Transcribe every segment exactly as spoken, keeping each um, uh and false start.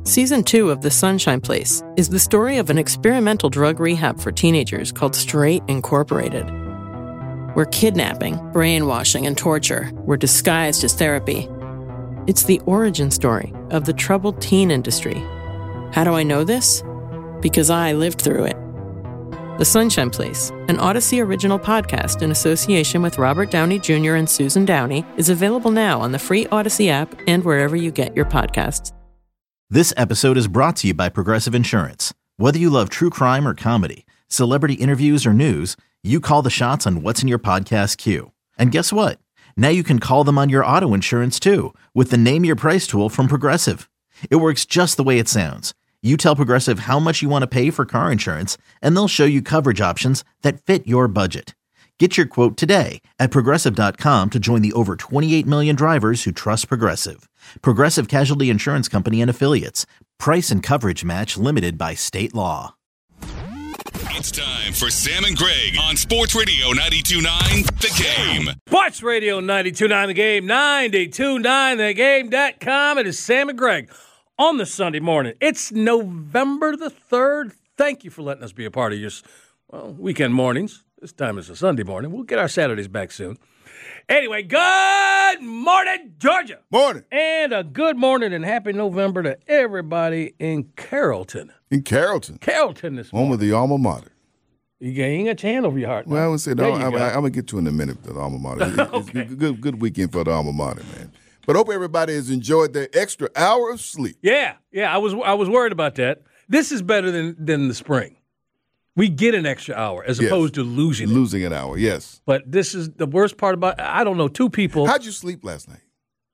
Season two of The Sunshine Place is the story of an experimental drug rehab for teenagers called Straight Incorporated, where kidnapping, brainwashing, and torture were disguised as therapy. It's the origin story of the troubled teen industry. How do I know this? Because I lived through it. The Sunshine Place, an Odyssey original podcast in association with Robert Downey Junior and Susan Downey, is available now on the free Odyssey app and wherever you get your podcasts. This episode is brought to you by Progressive Insurance. Whether you love true crime or comedy, celebrity interviews or news, you call the shots on what's in your podcast queue. And guess what? Now you can call them on your auto insurance too with the Name Your Price tool from Progressive. It works just the way it sounds. You tell Progressive how much you want to pay for car insurance, and they'll show you coverage options that fit your budget. Get your quote today at Progressive dot com to join the over twenty-eight million drivers who trust Progressive. Progressive Casualty Insurance Company and Affiliates. Price and coverage match limited by state law. It's time for Sam and Greg on Sports Radio ninety-two point nine The Game. Sports Radio ninety-two point nine The Game, ninety-two point nine the game dot com. It is Sam and Greg on the Sunday morning. It's November the third. Thank you for letting us be a part of your well, weekend mornings. This time is a Sunday morning. We'll get our Saturdays back soon. Anyway, good morning, Georgia. Morning. And a good morning and happy November to everybody in Carrollton. In Carrollton. Carrollton this morning. Home of the alma mater. You ain't got your hand over your heart. Well, I would say, no, I'm, go. I'm going to get to in a minute, the alma mater. It, Okay. It's a good, good weekend for the alma mater, man. But I hope everybody has enjoyed their extra hour of sleep. Yeah, yeah, I was I was worried about that. This is better than, than the spring. We get an extra hour as Yes. opposed to losing it. Losing an hour, yes. But this is the worst part about I don't know, two people. How'd you sleep last night?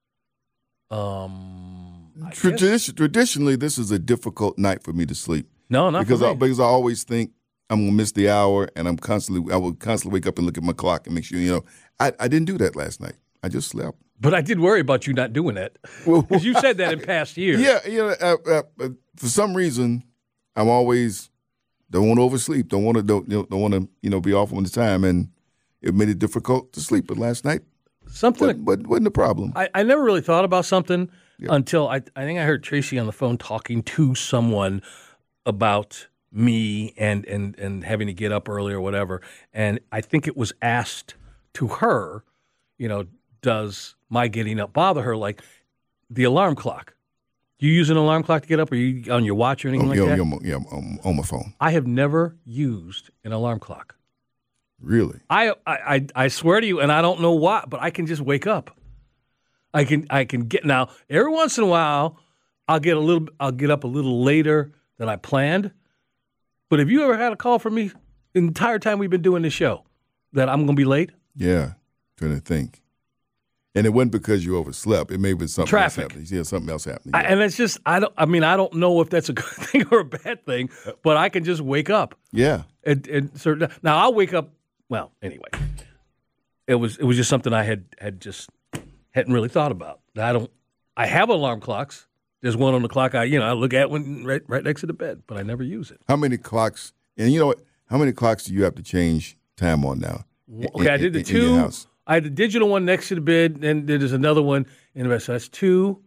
Um, I guess- Tradi- traditionally, this is a difficult night for me to sleep. No, not because for me. I, because I always think I'm gonna miss the hour, and I'm constantly I will constantly wake up and look at my clock and make sure you know I, I didn't do that last night. I just slept. But I did worry about you not doing that because you said that in past years. Yeah, you know, uh, uh, uh, for some reason, I'm always don't want to oversleep. Don't want to don't you know, don't want to you know be off on the time, and it made it difficult to sleep. But last night, something. but, but wasn't a problem. I, I never really thought about something Yeah. until I I think I heard Tracy on the phone talking to someone about me and and and having to get up early or whatever, and I think it was asked to her, you know, does my getting up bother her? Like the alarm clock. Do you use an alarm clock to get up, or you on your watch or anything oh, like yeah, that? yeah, yeah, on, on my phone. I have never used an alarm clock. Really? I, I I I swear to you, and I don't know why, but I can just wake up. I can I can get now. Every once in a while, I'll get a little. I'll get up a little later than I planned. But have you ever had a call from me the entire time we've been doing this show that I'm going to be late? Yeah, trying to think. And it wasn't because you overslept. It may be something Traffic. else happening. Yeah, something else happening. I, Yeah. and it's just I don't. I mean, I don't know if that's a good thing or a bad thing, but I can just wake up. yeah. And, and certain, now I'll wake up. Well, anyway, it was it was just something I had had just hadn't really thought about. I don't. I have alarm clocks. There's one on the clock I you know I look at when right right next to the bed, but I never use it. How many clocks? And you know what? How many clocks do you have to change time on now? in- Okay, I in- did the in- in your two. house? I had the digital one next to the bed, and there's another one in the bed. So that's two,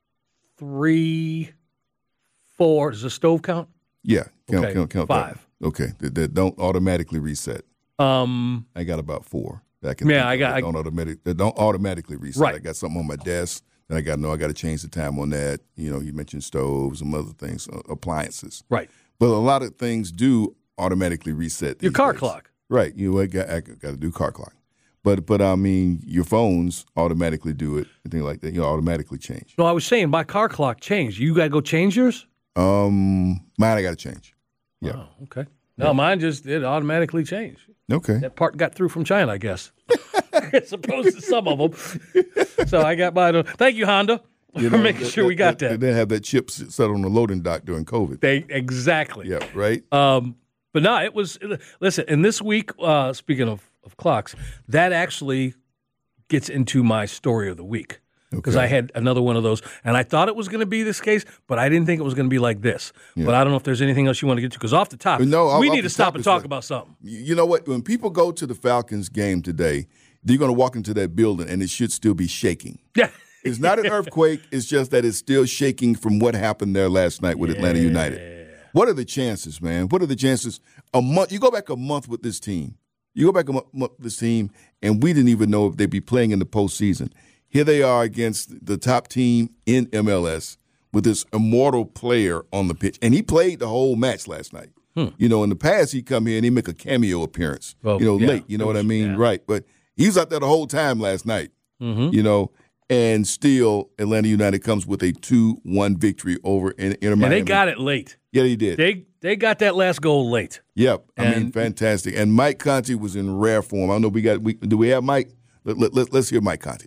three, four. Does the stove count? Yeah, count, Okay, count, count five. That. Okay, that, that don't automatically reset. Um, I got about four. That I can Yeah, think I of got- that I- don't automatic. That don't automatically reset. Right. I got something on my desk. Then I got to know I got to change the time on that. You know, you mentioned stoves, some other things, uh, appliances. right. But a lot of things do automatically reset. Your these car days. clock. Right. You know, I got, I got to do car clock. But but I mean, your phones automatically do it and things like that. You know, automatically change. No, I was saying my car clock changed. You got to go change yours? Um, mine I got to change. Yeah. Oh, okay. No, mine just it automatically changed. Okay. That part got through from China, I guess, as opposed to some of them. So I got mine. on- Thank you, Honda, You for know, making they- sure we they- got They that. didn't have that chip s- set on the loading dock during COVID. They exactly. Yeah. Right. Um, but no, it was. Listen, and this week, uh, speaking of, of clocks, that actually gets into my story of the week because Okay. I had another one of those, and I thought it was going to be this case, but I didn't think it was going to be like this. But I don't know if there's anything else you want to get to because off the top, No, off- we off need the to stop top and is talk like- about something. You you know what? When people go to the Falcons game today, they're going to walk into that building and it should still be shaking. Yeah. It's not an earthquake. It's just that it's still shaking from what happened there last night with yeah. Atlanta United. What are the chances, man? What are the chances? A month. You go back a month with this team. You go back a month with this team, and we didn't even know if they'd be playing in the postseason. Here they are against the top team in M L S with this immortal player on the pitch. And he played the whole match last night. Hmm. You know, in the past, he'd come here and he'd make a cameo appearance, well, you know, yeah. late. You know what I mean? Yeah. Right. But he was out there the whole time last night, mm-hmm. you know, and still Atlanta United comes with a two one victory over in, in Miami. And they got it late. Yeah, they did. They they got that last goal late. Yep. I and, mean, fantastic. And Mike Conti was in rare form. I don't know if we got we, – do we have Mike? Let, let, let, let's hear Mike Conti.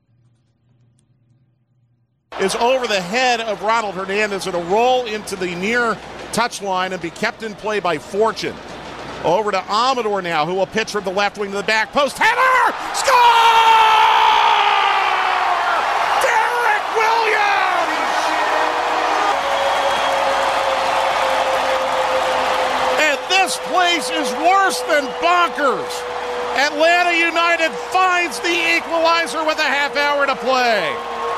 Is over the head of Ronald Hernandez. It'll roll into the near touchline and be kept in play by Fortune. Over to Amador now, who will pitch from the left wing to the back post. Header! Score! Derek Williams! And this place is worse than bonkers. Atlanta United finds the equalizer with a half hour to play.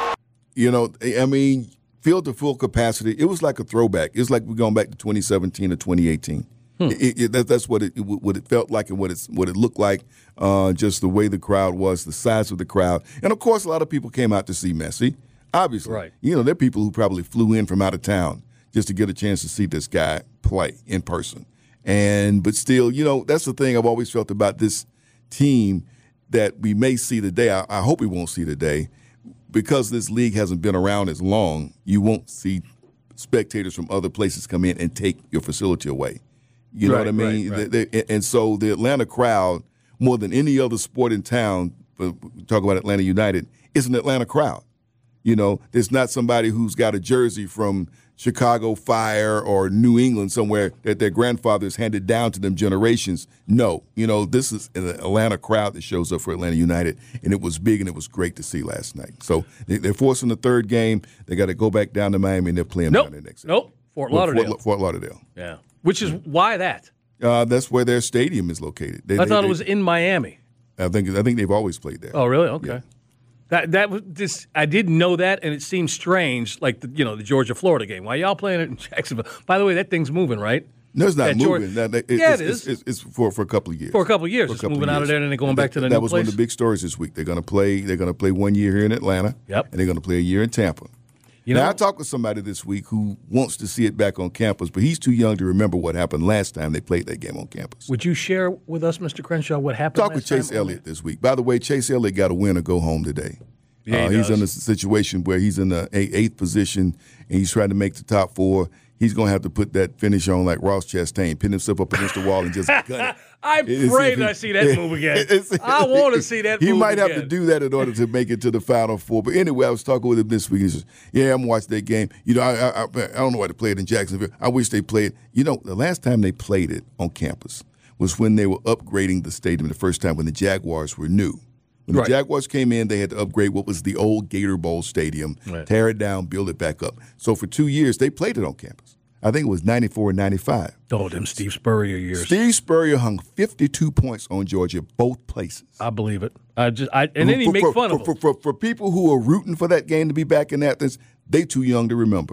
You know, I mean, field to full capacity. It was like a throwback. It's like we're going back to twenty seventeen or twenty eighteen. Hmm. It, it, that, that's what it what it felt like and what it's what it looked like. Uh, just the way the crowd was, the size of the crowd, and of course, a lot of people came out to see Messi. Obviously, right. You know, there are people who probably flew in from out of town just to get a chance to see this guy play in person. And but still, you know, that's the thing I've always felt about this team that we may see today. I, I hope we won't see today. Because this league hasn't been around as long, you won't see spectators from other places come in and take your facility away. You know right, what I mean? Right, right. They, they, and so the Atlanta crowd, more than any other sport in town, talk about Atlanta United, is an Atlanta crowd. You know, there's not somebody who's got a jersey from Chicago Fire or New England somewhere that their grandfathers handed down to them generations. No, you know, this is an Atlanta crowd that shows up for Atlanta United, and it was big and it was great to see last night. So they, they're forcing the third game. They got to go back down to Miami, and they're playing nope. down there next. Nope, Fort Lauderdale. Fort, Fort Lauderdale. Yeah, which is why that? Uh, that's where their stadium is located. They, I they, thought they, it was in Miami. I think I think they've always played there. Oh, really? Okay. Yeah. That that was this. I didn't know that, and it seemed strange, like the you know the Georgia Florida game. Why y'all playing it in Jacksonville? By the way, that thing's moving, right? No, it's not that moving. Georgia, that, it, yeah, it's, it is. It's, it's, it's for for a couple of years. For a couple of years, for it's moving out of there and then going back to the that new That was place. one of the big stories this week. They're going to play. They're going to play one year here in Atlanta. Yep. And they're going to play a year in Tampa. You now, know, I talked with somebody this week who wants to see it back on campus, but he's too young to remember what happened last time they played that game on campus. Would you share with us, Mister Crenshaw, what happened Talk last with Chase time? Elliott this week. By the way, Chase Elliott got a win or go home today. Yeah, he uh, he's does. in a situation where he's in the eighth position, and he's trying to make the top four. He's going to have to put that finish on like Ross Chastain, pin himself up against the wall and just gun it. I pray that I see that move again. I want to see that he move He might again. have to do that in order to make it to the Final Four. But anyway, I was talking with him this week. He says, yeah, I'm watching that game. You know, I, I, I don't know why they played it in Jacksonville. I wish they played. You know, the last time they played it on campus was when they were upgrading the stadium the first time when the Jaguars were new. When the right. Jaguars came in, they had to upgrade what was the old Gator Bowl stadium, right. tear it down, build it back up. So for two years, they played it on campus. I think it was ninety-four and ninety-five. Oh, them Steve Spurrier years. Steve Spurrier hung fifty-two points on Georgia both places. I believe it. I just, I, and then he for, make for, fun for, of for, him. For, for, for people who are rooting for that game to be back in Athens, they too young to remember.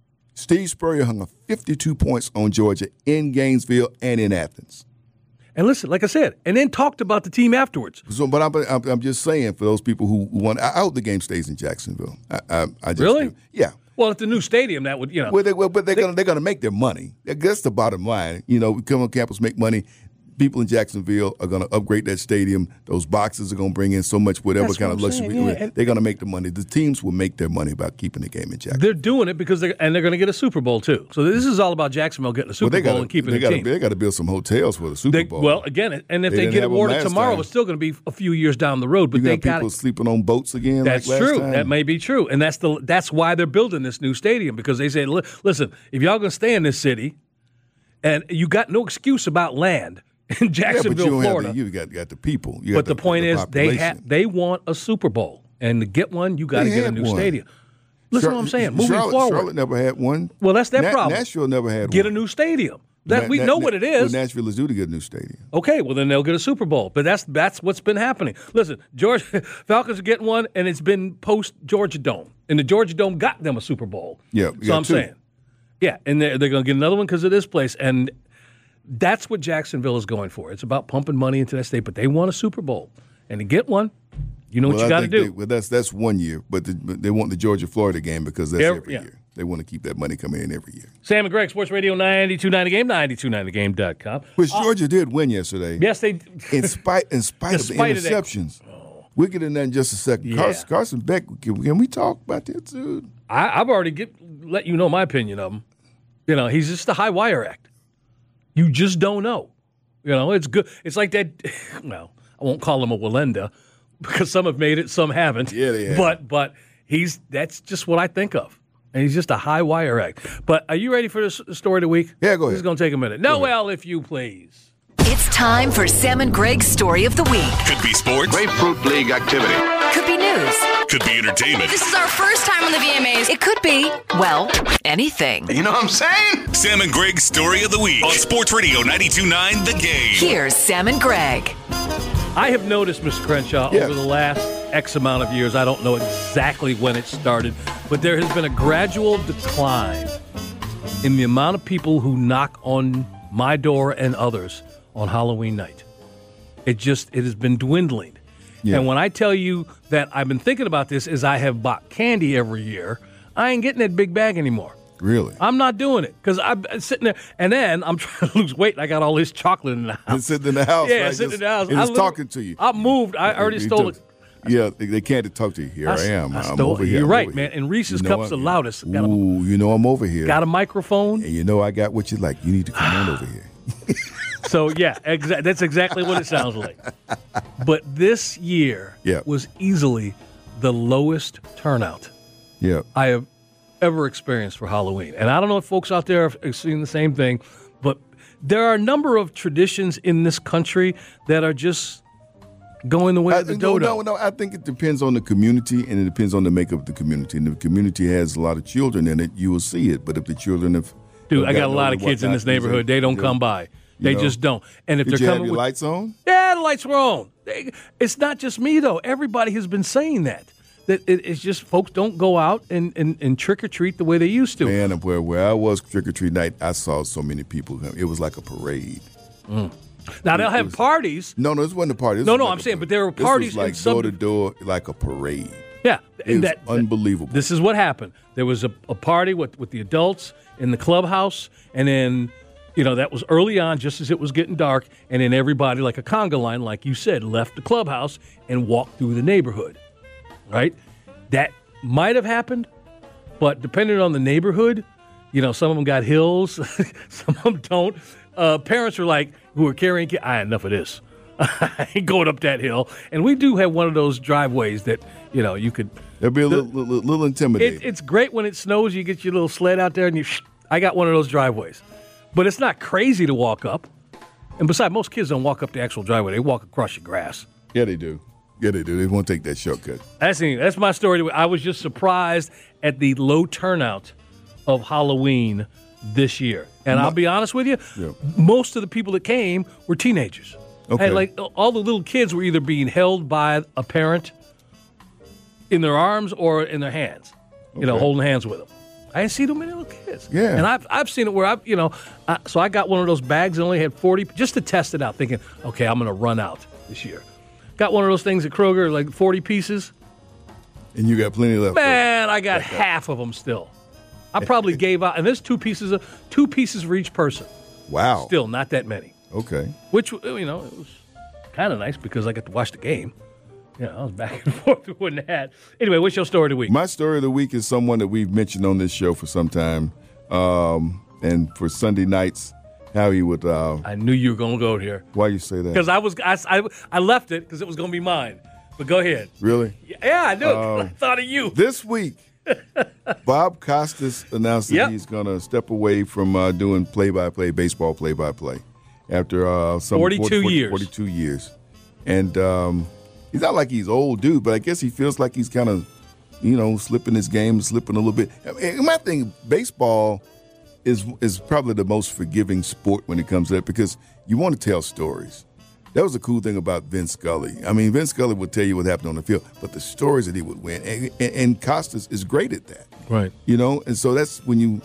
Steve Spurrier hung a fifty-two points on Georgia in Gainesville and in Athens. And listen, like I said, and then talked about the team afterwards. So, but I'm, I'm, I'm just saying for those people who want, I hope the game stays in Jacksonville. I, I, I just Really? do. Yeah. Well, at the new stadium, that would, you know. Well, they, well but they're they, gonna they're gonna make their money. That's the bottom line. You know, we come on campus, make money. People in Jacksonville are going to upgrade that stadium. Those boxes are going to bring in so much whatever That's kind what of I'm luxury. saying, yeah. They're going to make the money. The teams will make their money about keeping the game in Jacksonville. They're doing it because they're and they're going to get a Super Bowl too. So this is all about Jacksonville getting a Super well, they Bowl gotta, and keeping they the gotta, team. They got to build some hotels for the Super They, Bowl. well, again, and if They they, didn't get have them awarded last tomorrow, time. it's still going to be a few years down the road. But you they got got people sleeping on boats again. That's like last true. Time? That may be true, and that's the that's why they're building this new stadium because they said, listen, if y'all going to stay in this city, and you got no excuse about land in Jacksonville, yeah, but you don't Florida. Have the, you got got the people. You but got the, the point the is, they population. ha- they want a Super Bowl, and to get one, you got to They get a had new one. stadium. Listen Char- to what I'm saying. Moving Charlotte, forward, Charlotte never had one. well, that's their Na- problem. Nashville never had Get one. a new stadium. That Na- we Na- know Na- what it is. Well, Nashville is due to get a new stadium. Okay, well then they'll get a Super Bowl. But that's that's what's been happening. Listen, Georgia Falcons are getting one, and it's been post Georgia Dome, and the Georgia Dome got them a Super Bowl. Yeah, so I'm two. saying, yeah, and they're they're going to get another one because of this place, and that's what Jacksonville is going for. It's about pumping money into that state, but they want a Super Bowl, and to get one, you know well, what you I got to think do. They, well, that's that's one year, but, the, but they want the Georgia-Florida game because that's Every- every yeah. year. They want to keep that money coming in every year. Sam and Greg, Sports Radio ninety-two point nine The Game, ninety-two point nine the game dot com. Which Georgia did win yesterday. Yes, they In spite, in spite of the spite of that- interceptions. We'll get in that in just a second. Yeah. Carson, Carson Beck, can, can we talk about that, dude? I, I've already get, let you know my opinion of him. You know, he's just a high wire act. You just don't know. You know, it's good. It's like that. Well, I won't call him a Walenda because some have made it, some haven't. Yeah, they have. But but he's that's just what I think of, and he's just a high wire act. But are you ready for this story of the week? Yeah, go ahead. This is going to take a minute. Noel, if you please. It's time for Sam and Greg's Story of the Week. Could be sports. Grapefruit League activity. Could be news. Could be entertainment. This is our first time on the V M As. It could be, well, anything. You know what I'm saying? Sam and Greg's Story of the Week on Sports Radio ninety-two point nine The Game. Here's Sam and Greg. I have noticed, Mister Crenshaw, Yeah. over the last X amount of years, I don't know exactly when it started, but there has been a gradual decline in the amount of people who knock on my door and others on Halloween night. It just, it has been dwindling. Yeah. And when I tell you that I've been thinking about this as I have bought candy every year, I ain't getting that big bag anymore. Really? I'm not doing it because I'm sitting there, and then I'm trying to lose weight. And I got all this chocolate in the house. It's sitting in the house. Yeah, right? sitting in Just- the house. And I it's literally- talking to you. I moved. I already You stole took- it. Yeah, they, they can't talk to you. Here I, I, am. I I'm stole over it. here. You're I'm right, over man. here. And Reese's You know Cups I'm- the loudest. Got a, Ooh, you know I'm over here. got a microphone. And you know I got what you like. You need to come on over here. So, yeah, exa- that's exactly what it sounds like. But this year Yeah. was easily the lowest turnout Yeah. I have ever experienced for Halloween. And I don't know if folks out there have seen the same thing, but there are a number of traditions in this country that are just going the way I, of the no, dodo. no, no. I think it depends on the community, and it depends on the makeup of the community. And if the community has a lot of children in it, you will see it. But if the children have, Dude, have I got a gotten lot older, of kids in whatnot, this neighborhood. They don't you come know, by. They know. just don't. And if Did they're you have coming your with, lights on? yeah, the lights were on. They, it's not just me though. Everybody has been saying that. That it, it's just folks don't go out and, and, and trick or treat the way they used to. Man, where where I was trick or treat night, I saw so many people. It was like a parade. Now they'll it have was- parties. No, no, this wasn't a party. This No, was no, like I'm a- saying, but there were this parties was like in some- door to door, like a parade. Yeah, It was that, unbelievable. This is what happened. There was a, a party with, with the adults in the clubhouse, and then, you know, that was early on, just as it was getting dark, and then everybody, like a conga line, like you said, left the clubhouse and walked through the neighborhood, right? That might have happened, but depending on the neighborhood, you know, some of them got hills, some of them don't. Uh, parents are like, who are carrying kids, I had enough of this. I ain't going up that hill. And we do have one of those driveways that, you know, you could. It'd be a the- little, little, little intimidating. It, it's great when it snows. You get your little sled out there, and you. I got one of those driveways, but it's not crazy to walk up. And besides, most kids don't walk up the actual driveway; they walk across your grass. yeah, they do. Yeah, they do. They won't take that shortcut. That's the, that's my story. I was just surprised at the low turnout of Halloween this year. And I'll be honest with you, Yeah. most of the people that came were teenagers. Okay. And like all the little kids were either being held by a parent in their arms or in their hands, you know, Okay. holding hands with them. I didn't see too many little kids. Yeah. And I've, I've seen it where I've, you know, I, so I got one of those bags and only had forty, just to test it out, thinking, okay, I'm going to run out this year. Got one of those things at Kroger, like forty pieces. And you got plenty left. Man, I got half of them still. I probably gave out, and there's two pieces of two pieces for each person. Wow. Still not that many. Okay. Which, you know, it was kind of nice because I got to watch the game. Yeah, I was back and forth doing that. Anyway, what's your story of the week? My story of the week is someone that we've mentioned on this show for some time. Um, and for Sunday nights, how he would. Uh, I knew you were going to go here why you say that? because I was I, I, I left it because it was going to be mine. But go ahead. Really? Yeah, I knew. it. I thought of you. This week, Bob Costas announced that Yep. he's going to step away from uh, doing play-by-play, baseball play-by-play, after uh, some forty-two forty, years. forty-two years. And um, he's not like he's old dude, but I guess he feels like he's kind of, you know, slipping his game, slipping a little bit. I mean, my thing, baseball is is probably the most forgiving sport when it comes to that because you want to tell stories. That was the cool thing about Vince Scully. I mean, Vince Scully would tell you what happened on the field, but the stories that he would win, and, and, and Costas is great at that. Right. You know, and so that's when you.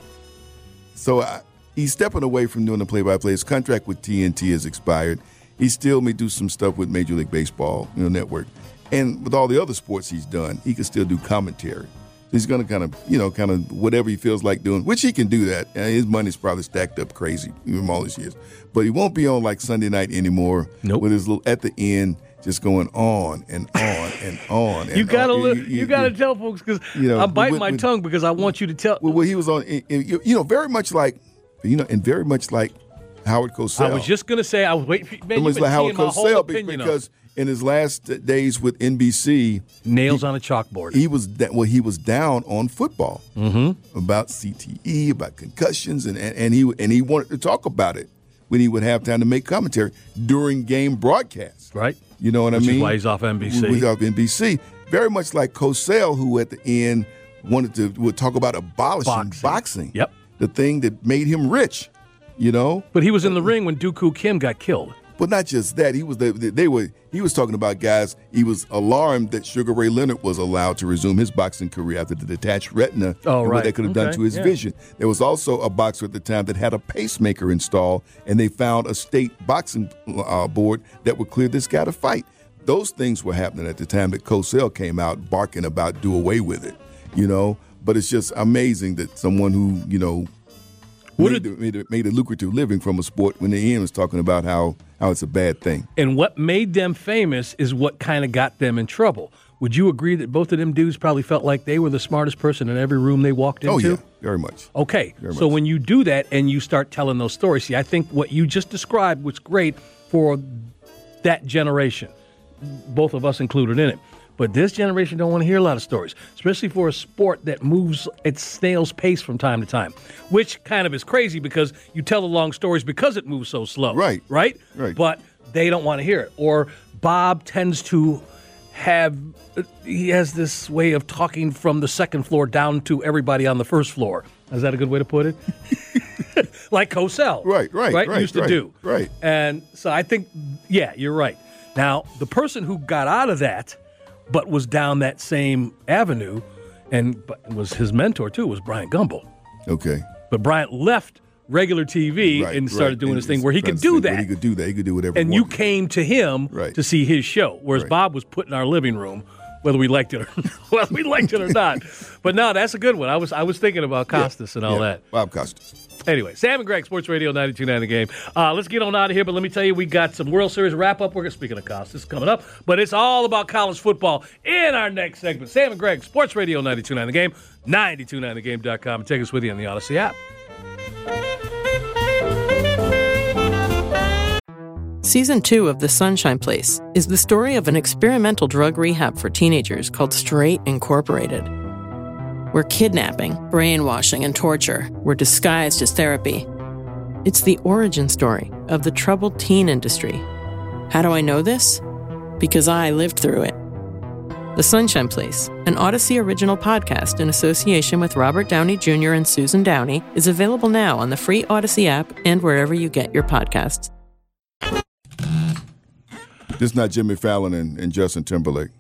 So I, he's stepping away from doing the play-by-play. His contract with T N T has expired. He still may do some stuff with Major League Baseball, you know, network, and with all the other sports he's done, he can still do commentary. He's going to kind of, you know, kind of whatever he feels like doing, which he can do that. And his money's probably stacked up crazy, even all these years. But he won't be on like Sunday night anymore. Nope. With his little at the end, just going on and on and on. And you gotta on. look, You, you, you, gotta you, tell folks because you know, I'm biting with, my with, tongue because I want you to tell. Well, he was on, you know, very much like, you know, and very much like Howard Cosell. I was just gonna say I was waiting for It was like Howard Cosell opinion because in his last days with N B C, nails he, on a chalkboard. He was da- well, he was down on football mm-hmm. about C T E, about concussions, and, and and he and he wanted to talk about it when he would have time to make commentary during game broadcasts. Right. You know what Which I mean? Is why he's off N B C. He's off N B C. Very much like Cosell, who at the end wanted to would talk about abolishing boxing. boxing. Yep. The thing that made him rich. You know. But he was in the ring when Dooku Kim got killed. But not just that, he was the, they were he was talking about guys. He was alarmed that Sugar Ray Leonard was allowed to resume his boxing career after the detached retina oh, and right. what they could have okay. done to his yeah. vision. There was also a boxer at the time that had a pacemaker installed, and they found a state boxing uh, board that would clear this guy to fight. Those things were happening at the time that Cosell came out barking about do away with it, you know. But it's just amazing that someone who you know. Made, it, made, a, made a lucrative living from a sport when the end was talking about how, how it's a bad thing. And what made them famous is what kind of got them in trouble. Would you agree that both of them dudes probably felt like they were the smartest person in every room they walked into? Oh, yeah, very much. Okay, very so much. when you do that and you start telling those stories, see, I think what you just described was great for that generation, both of us included in it. But this generation don't want to hear a lot of stories, especially for a sport that moves at snail's pace from time to time, which kind of is crazy because you tell the long stories because it moves so slow. Right. Right? Right. But they don't want to hear it. Or Bob tends to have, he has this way of talking from the second floor down to everybody on the first floor. Is that a good way to put it? Like Cosell. Right, right, right. right. Used to right, do. Right. And so I think, yeah, you're right. Now, the person who got out of that but was down that same avenue, and but was his mentor too, was Bryant Gumbel. Okay. But Bryant left regular T V right, and started right. doing and his thing where he could do that. He could do that. He could do whatever. And he you wanted. came to him right. to see his show, whereas right. Bob was put in our living room, whether we liked it or whether we liked it or not. But no, that's a good one. I was I was thinking about Costas yeah, and all yeah. that. Bob Costas. Anyway, Sam and Greg, Sports Radio ninety-two point nine The Game. Uh, let's get on out of here, but let me tell you, we got some World Series wrap-up. We're speaking of Costas coming up, but it's all about college football in our next segment. Sam and Greg, Sports Radio ninety-two point nine The Game, ninety-two point nine the game dot com, and take us with you on the Odyssey app. Season two of The Sunshine Place is the story of an experimental drug rehab for teenagers called Straight Incorporated, where kidnapping, brainwashing, and torture were disguised as therapy. It's the origin story of the troubled teen industry. How do I know this? Because I lived through it. The Sunshine Place, an Odyssey original podcast in association with Robert Downey Junior and Susan Downey, is available now on the free Odyssey app and wherever you get your podcasts. This is not Jimmy Fallon and, and Justin Timberlake.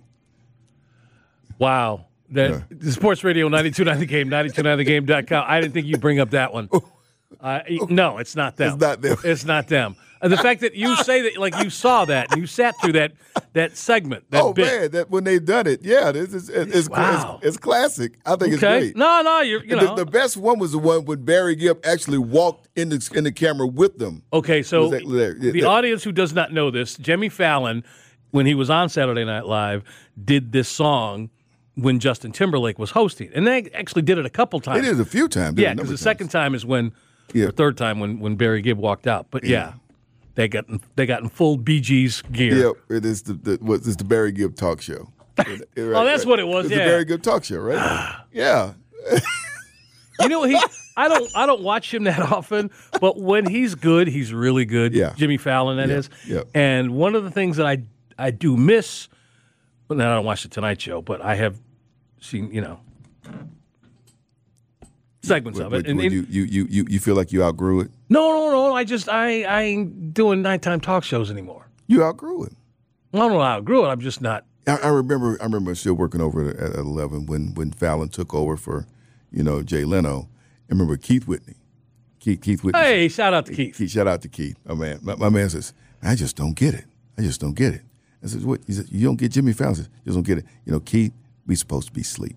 Wow. That Yeah. the Sports Radio ninety-two point nine The Game, ninety-two point nine the game dot com. I didn't think you'd bring up that one. Uh, no, it's not them. It's not them. It's not them. And the fact that you say that, like you saw that, and you sat through that that segment, that oh bit. man, that when they've done it, yeah, this is it's it's, Wow. it's, it's classic. I think it's Okay. great. No, no, you're, you know. The, the best one was the one when Barry Gibb actually walked in the in the camera with them. Okay, so Was that- there- yeah, the that- audience who does not know this, Jimmy Fallon, when he was on Saturday Night Live, did this song when Justin Timberlake was hosting. And they actually did it a couple times. They did it a few times. Did it Yeah, a number because the of second times. time is when, Yeah. or third time when, when Barry Gibb walked out. But yeah, Yeah. they got in, they got in full Bee Gees gear. Yeah, it is the, the what is the Barry Gibb talk show. Right, Oh, that's what it was, It's yeah. the Barry Gibb talk show, right? yeah. You know, he I don't I don't watch him that often, but when he's good, he's really good. Yeah. Jimmy Fallon, that Yeah, is. yeah. And one of the things that I I do miss, well, now I don't watch the Tonight Show, but I have seen, you know, segments what, of it. What, and, what, and, you, you, you, you, you feel like you outgrew it? no, no, no. I just I, I ain't doing nighttime talk shows anymore. You outgrew it. I don't know how I outgrew it. I'm just not. I, I remember I remember still working over at, at eleven when, when Fallon took over for, you know, Jay Leno. I remember Keith Whitney. Keith, Keith Whitney. Hey, shout out to Keith. Keith. Shout out to Keith. Oh, man. My, my man says, I just don't get it. I just don't get it. I says, what? He says, you don't get Jimmy Fallon. I says, you don't get it. You know, Keith, we supposed to be asleep.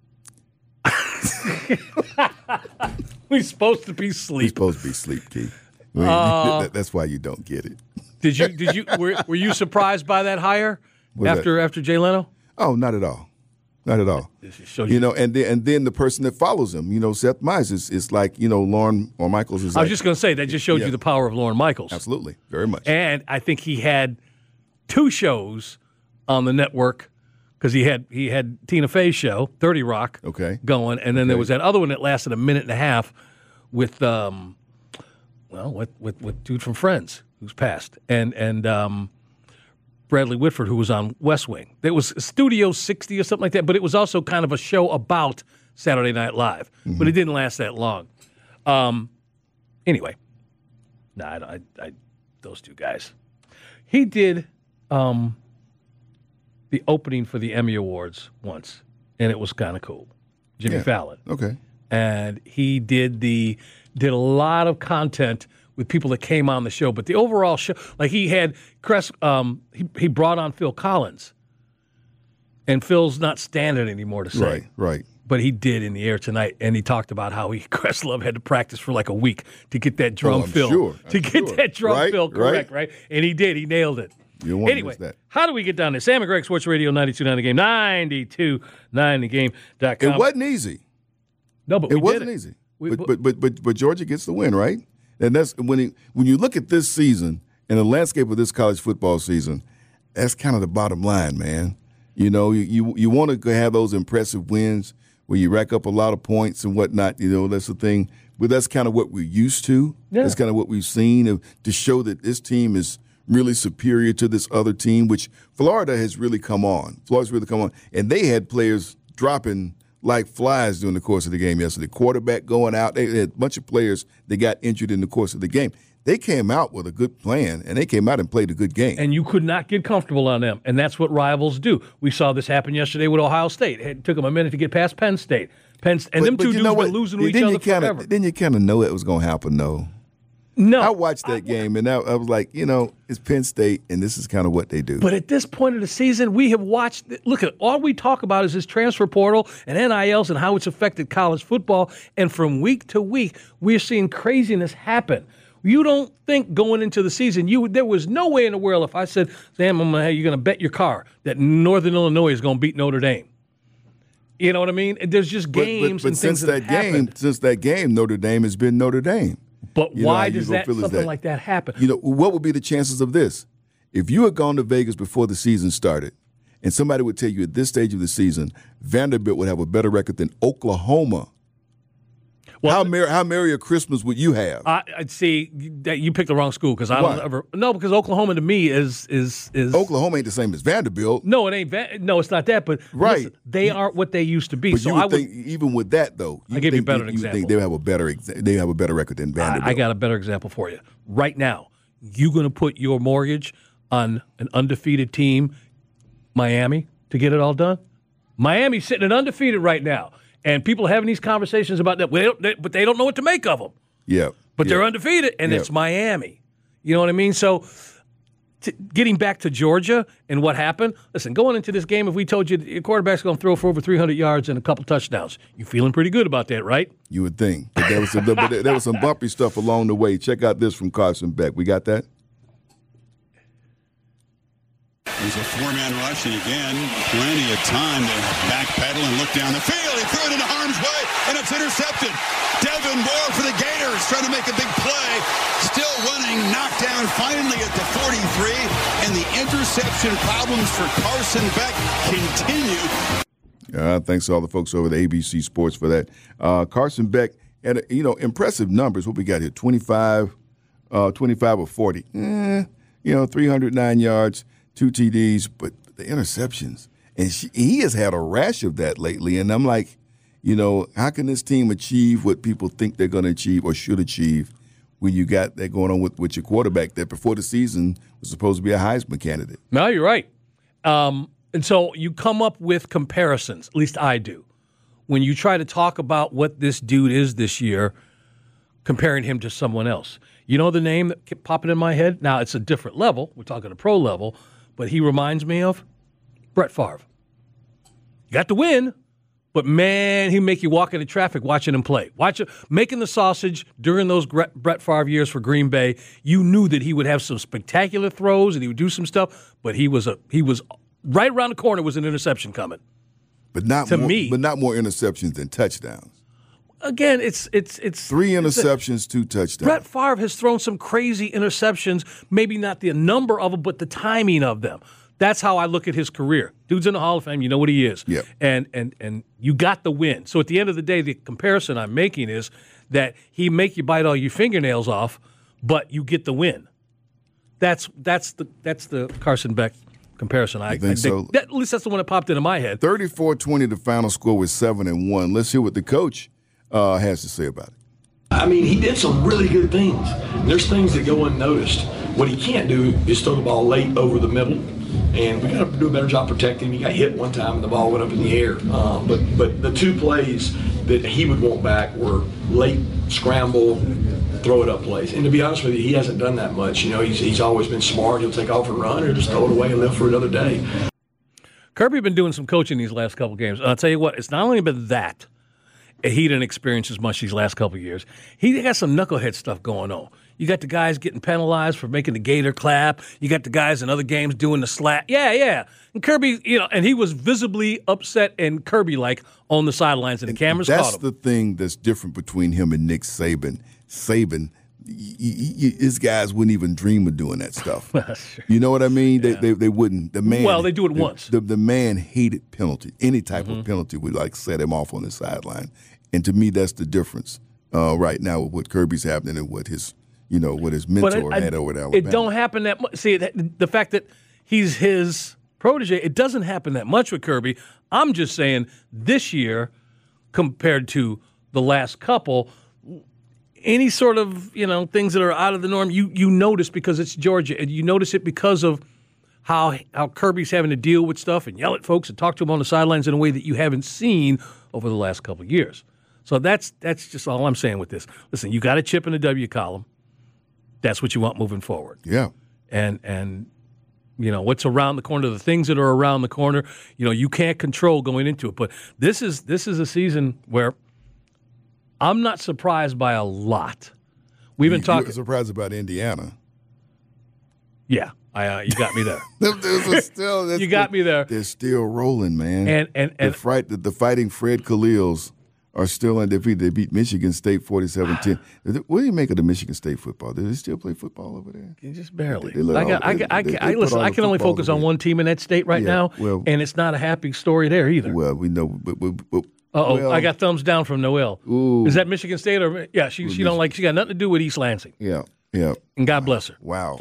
we supposed to be asleep. We supposed to be asleep, Keith. I mean, Uh, that, that's why you don't get it. Did you? Did you? Were, were you surprised by that hire Was after that? after Jay Leno? Oh, not at all. Not at all. shows You you- know, and then and then the person that follows him, you know, Seth Meyers is, is like, you know, Lauren or Michaels is I like. was just going to say that just showed Yeah. you the power of Lorne Michaels. Absolutely. Very much. And I think he had two shows on the network because he had he had Tina Fey's show, thirty Rock, Okay. going, and then there Okay. was that other one that lasted a minute and a half with um, well, with with, with dude from Friends who's passed, and and um, Bradley Whitford who was on West Wing. It was Studio sixty or something like that, but it was also kind of a show about Saturday Night Live, Mm-hmm. but it didn't last that long. Um, anyway, no, I, I, I those two guys. He did um, the opening for the Emmy Awards once, and it was kind of cool. Jimmy Yeah. Fallon, Okay. and he did the did a lot of content with people that came on the show. But the overall show, like he had Cress, um, he he brought on Phil Collins, and Phil's not standing anymore to sing. Right, right. But he did in the air tonight, and he talked about how he Questlove had to practice for like a week to get that drum Oh, I'm fill, sure. I'm to get sure. that drum Right, fill correct, right. right. And he did. He nailed it. You don't want to Anyway, miss that. how do we get down there? Sam and Greg, Sports Radio, ninety-two point nine The Game, ninety-two point nine the game dot com. It wasn't easy. No, but It we wasn't did it. easy. We- but, but but but but Georgia gets the win, right? And that's when he, when you look at this season and the landscape of this college football season, that's kind of the bottom line, man. You know, you you, you want to have those impressive wins where you rack up a lot of points and whatnot. You know, that's the thing. But that's kind of what we're used to. Yeah. That's kind of what we've seen of, to show that this team is really superior to this other team, which Florida has really come on. Florida's really come on. And they had players dropping like flies during the course of the game yesterday. Quarterback going out. They had a bunch of players that got injured in the course of the game. They came out with a good plan, and they came out and played a good game. And you could not get comfortable on them, and that's what rivals do. We saw this happen yesterday with Ohio State. It took them a minute to get past Penn State. Penn, and But- them but two you dudes know been what? losing to each Then you other kinda, forever. Then you kind of know it was going to happen, though. No, I watched that game, and I, I was like, you know, it's Penn State, and this is kind of what they do. But at this point of the season, we have watched. Look at all we talk about is this transfer portal and N I Ls and how it's affected college football. And from week to week, we're seeing craziness happen. You don't think going into the season, you there was no way in the world if I said, Sam, I'm gonna, you're going to bet your car that Northern Illinois is going to beat Notre Dame. You know what I mean? There's just But- games but, but and things since that, that have game, happened. since that game, Notre Dame has been Notre Dame. But You know how why you does gonna that feel is something that- like that happen? You know, what would be the chances of this? If you had gone to Vegas before the season started, and somebody would tell you at this stage of the season, Vanderbilt would have a better record than Oklahoma. Well, how merry, how merry a Christmas would you have? I, I'd see that you picked the wrong school because I don't Why? ever no because Oklahoma to me is is is Oklahoma ain't the same as Vanderbilt. No, it ain't. Va- No, it's not that. But Right. listen, they aren't what they used to be. But so you would I would. think, even with that though, you I'll give you a think better you, you example. think they have a better ex- they have a better record than Vanderbilt. I, I got a better example for you. Right now, you going to put your mortgage on an undefeated team, Miami, to get it all done? Miami's sitting at undefeated right now, and people are having these conversations about that. Well, they don't, they, but they don't know what to make of them. Yeah, But yeah. they're undefeated, and Yeah. it's Miami. You know what I mean? So, t- getting back to Georgia and what happened, listen, going into this game, if we told you your quarterback's going to throw for over three hundred yards and a couple touchdowns, you feeling pretty good about that, right? You would think, but there was some, but there was some bumpy stuff along the way. Check out this from Carson Beck. We got that. There's a four-man rush, and again, plenty of time to backpedal and look down the field. He threw it into harm's way, and it's intercepted. Devin Moore for the Gators, trying to make a big play. Still running, knocked down finally at the forty-three, and the interception problems for Carson Beck continue. Uh, thanks to all the folks over at A B C Sports for that. Uh, Carson Beck had, you know, impressive numbers. What we got here, twenty-five, uh, twenty-five or forty. Eh, you know, three hundred nine yards, two T Ds, but the interceptions. And she, he has had a rash of that lately. And I'm like, You know, how can this team achieve what people think they're going to achieve or should achieve when you got that going on with, with your quarterback that before the season was supposed to be a Heisman candidate? No, you're right. Um, and so you come up with comparisons, at least I do, when you try to talk about what this dude is this year, comparing him to someone else. You know the name that kept popping in my head? Now, it's a different level. We're talking a pro level, but he reminds me of Brett Favre. You got to win. But, man, he'd make you walk into traffic watching him play. Watch it, making the sausage during those Brett Favre years for Green Bay. You knew that he would have some spectacular throws and he would do some stuff, but he was a he was right around the corner was an interception coming. But not to more, me, but not more interceptions than touchdowns. Again, it's it's it's three it's interceptions, a, two touchdowns. Brett Favre has thrown some crazy interceptions, maybe not the number of them, but the timing of them. That's how I look at his career. Dude's in the Hall of Fame. You know what he is. Yep. And and and you got the win. So at the end of the day, the comparison I'm making is that he make you bite all your fingernails off, but you get the win. That's that's the that's the Carson Beck comparison. I, I think I so. That, at least that's the one that popped into my head. thirty-four twenty, the final score was seven and one. Let's hear what the coach uh, has to say about it. I mean, he did some really good things. There's things that go unnoticed. What he can't do is throw the ball late over the middle. And we got to do a better job protecting him. He got hit one time and the ball went up in the air. Um, but but the two plays that he would want back were late scramble, throw it up plays. And to be honest with you, he hasn't done that much. You know, he's he's always been smart. He'll take off and run or just throw it away and live for another day. Kirby been doing some coaching these last couple games. And I'll tell you what, it's not only been that he didn't experience as much these last couple of years. He got some knucklehead stuff going on. You got the guys getting penalized for making the Gator clap. You got the guys in other games doing the slap. Yeah, yeah. And Kirby, you know, and he was visibly upset and Kirby-like on the sidelines, and the cameras that's caught him. That's the thing that's different between him and Nick Saban. Saban, y- y- y- his guys wouldn't even dream of doing that stuff. Sure. You know what I mean? Yeah. They, they they wouldn't. The man. Well, they do it the, once. The, the man hated penalty. Any type mm-hmm. of penalty would like set him off on the sideline. And to me, that's the difference uh, right now with what Kirby's happening and what his. You know, what his mentor I, had over at Alabama. It don't happen that much. See, the fact that he's his protege, it doesn't happen that much with Kirby. I'm just saying this year compared to the last couple, any sort of, you know, things that are out of the norm, you you notice because it's Georgia. And you notice it because of how how Kirby's having to deal with stuff and yell at folks and talk to them on the sidelines in a way that you haven't seen over the last couple of years. So that's that's just all I'm saying with this. Listen, you got a chip in the W column. That's what you want moving forward. Yeah. And, and you know, what's around the corner, the things that are around the corner, you know, you can't control going into it. But this is this is a season where I'm not surprised by a lot. We've been you, talking. You're surprised about Indiana. Yeah. I, uh, you got me there. still, you got me there. They're still rolling, man. And and, and the, fright, the, the fighting Fred Khalils are still undefeated. They beat Michigan State forty-seven ten. What do you make of the Michigan State football? Do they still play football over there? Just barely. They, they I, got, all, I, they, I, they, I, they listen, I can only focus on there. one team in that state right yeah, now, well, and it's not a happy story there either. Well, we know. But, but, but, Uh-oh, well, I got thumbs down from Noelle. Ooh. Is that Michigan State? or Yeah, she, she don't like, she got nothing to do with East Lansing. Yeah, yeah. And God bless her. Wow.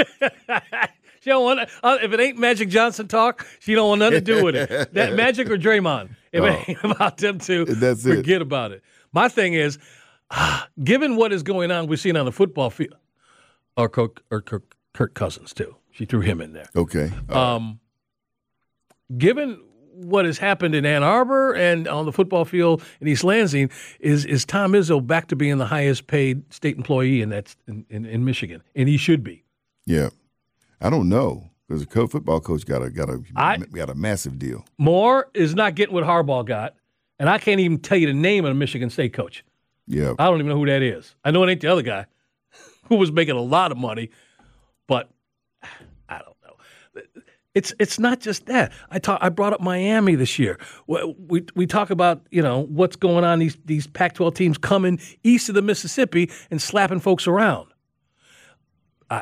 She don't want uh, if it ain't Magic Johnson talk, she don't want nothing to do with it. That Magic or Draymond. If oh. it ain't about them two, That's forget it. about it. My thing is, uh, given what is going on, we've seen on the football field, or Kirk, or Kirk, Kirk Cousins too. She threw him in there. Okay. Um, given what has happened in Ann Arbor and on the football field in East Lansing, is is Tom Izzo back to being the highest paid state employee in that in, in, in Michigan, and he should be. Yeah. I don't know because the co- football coach got a got a I, got a massive deal. Moore is not getting what Harbaugh got, and I can't even tell you the name of the Michigan State coach. Yeah, I don't even know who that is. I know it ain't the other guy who was making a lot of money, but I don't know. It's it's not just that. I talk. I brought up Miami this year. We we talk about you know what's going on. These these Pac twelve teams coming east of the Mississippi and slapping folks around. I.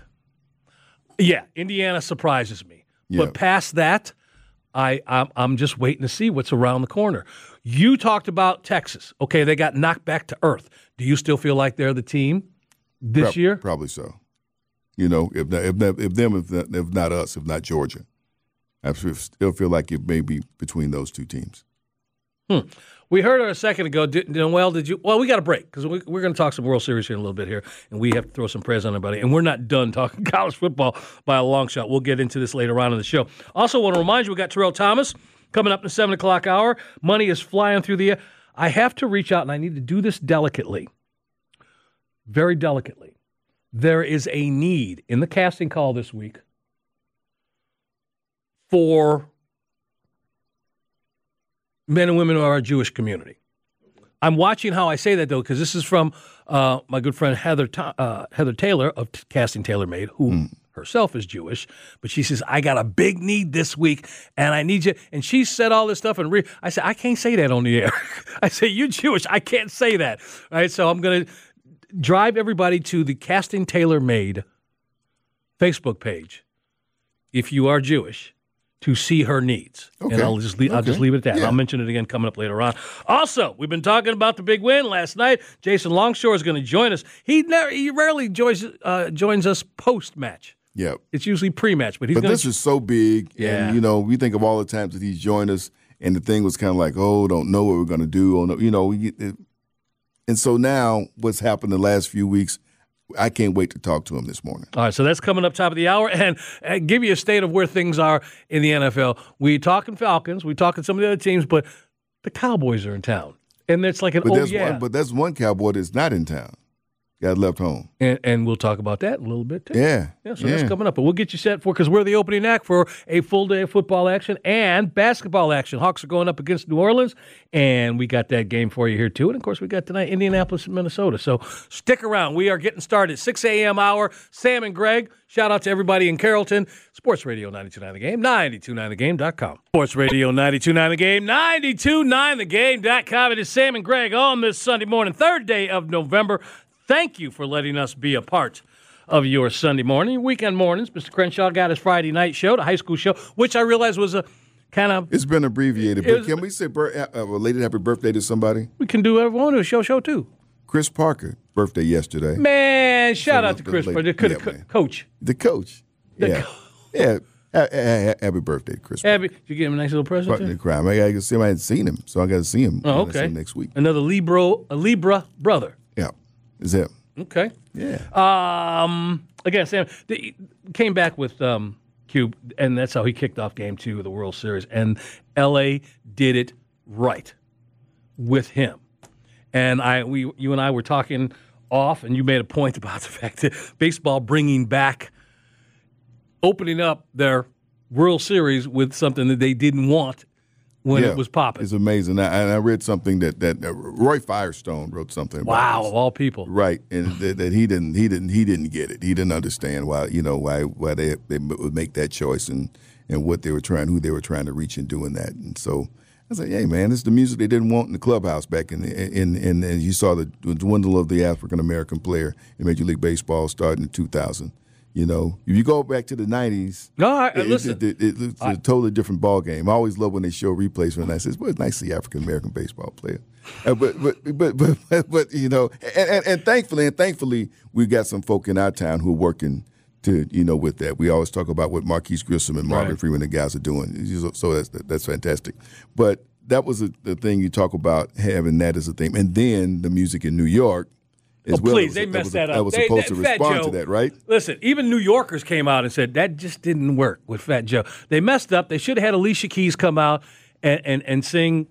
Yeah, Indiana surprises me. Yeah. But past that, I, I'm, I'm just waiting to see what's around the corner. You talked about Texas. Okay, they got knocked back to earth. Do you still feel like they're the team this Pro- year? Probably so. You know, if not, if, not, if them, if not, if not us, if not Georgia, I still feel like it may be between those two teams. Hmm. We heard her a second ago. Did, well, did you? Well, we got a break because we, we're going to talk some World Series here in a little bit here, and we have to throw some prayers on everybody. And we're not done talking college football by a long shot. We'll get into this later on in the show. Also, want to remind you, we got Terrell Thomas coming up in the seven o'clock hour. Money is flying through the air. I have to reach out, and I need to do this delicately, very delicately. There is a need in the casting call this week for men and women of our Jewish community. I'm watching how I say that, though, because this is from uh, my good friend Heather uh, Heather Taylor of Casting Tailor Made, who mm. herself is Jewish. But she says, I got a big need this week, and I need you. And she said all this stuff. And re- I said, I can't say that on the air. I say, you're Jewish. I can't say that. All right, so I'm going to drive everybody to the Casting Tailor Made Facebook page, if you are Jewish, to see her needs. Okay. And I'll just leave, okay. I'll just leave it at that. Yeah. I'll mention it again coming up later on. Also, we've been talking about the big win last night. Jason Longshore is going to join us. He never, he rarely joins uh, joins us post-match. Yeah. It's usually pre-match. But, he's but gonna... this is so big. Yeah. And, you know, we think of all the times that he's joined us, and the thing was kind of like, oh, don't know what we're going to do. Or, you know, it, and so now what's happened the last few weeks, I can't wait to talk to him this morning. All right, so that's coming up top of the hour, and, and give you a state of where things are in the N F L. We talking Falcons, we talking some of the other teams, but the Cowboys are in town, and it's like an but oh yeah. One, but that's one Cowboy that's not in town. Got left home. And, and we'll talk about that a little bit, too. Yeah. Yeah, so yeah. that's coming up. But we'll get you set for, because we're the opening act for a full day of football action and basketball action. Hawks are going up against New Orleans, and we got that game for you here, too. And, of course, we got tonight Indianapolis and Minnesota. So stick around. We are getting started. six a.m. hour. Sam and Greg. Shout out to everybody in Carrollton. Sports Radio ninety-two point nine The Game, ninety-two point nine the game dot com. Sports Radio ninety-two point nine The Game, ninety-two point nine the game dot com. It is Sam and Greg on this Sunday morning, third day of November. Thank you for letting us be a part of your Sunday morning. Weekend mornings, Mister Crenshaw got his Friday night show, the high school show, which I realized was a kind of... It's been abbreviated, but was, can we say uh, related happy birthday to somebody? We can do whatever we want to, a show show, too. Chris Parker, birthday yesterday. Man, shout so out to Chris Parker, the, yeah, co- coach. The coach. The yeah. Co- yeah. Happy birthday, Chris Parker. Happy, did you get him a nice little present? Partner crime. I got to see him. I hadn't seen him, so I got to see him, oh, okay. see him next week. Another Libra, a Libra brother. Yeah. Is it? Okay. Yeah. Um. Again, Sam the, came back with um, Cube, and that's how he kicked off Game Two of the World Series. And L A did it right with him. And I, we, you and I were talking off, and you made a point about the fact that baseball bringing back, opening up their World Series with something that they didn't want when yeah, it was popping. It's amazing. I, and I read something that, that uh, Roy Firestone wrote something about wow, this. Of all people. Right. And that, that he didn't he didn't he didn't get it. He didn't understand why, you know, why why they they would make that choice and, and what they were trying, who they were trying to reach in doing that. And so I said, hey man, this is the music they didn't want in the clubhouse back in the, in in and you saw the dwindle of the African American player in Major League Baseball starting in two thousand. You know, if you go back to the nineties, no, I, it, listen, it, it, it, it's a I, totally different ball game. I always love when they show replays when I says, "Well, it's nice to see African American baseball player." Uh, but, but, but but but but you know, and, and, and thankfully, and thankfully, we got some folk in our town who are working to you know with that. We always talk about what Marquise Grissom and Marvin right. Freeman and guys are doing. So that's that's fantastic. But that was a, the thing you talk about having that as a theme, and then the music in New York. As oh, well. Please, was, they messed that, that up. I was they, supposed that, to Fat respond Joe, to that, right? Listen, even New Yorkers came out and said that just didn't work with Fat Joe. They messed up. They should have had Alicia Keys come out and, and, and sing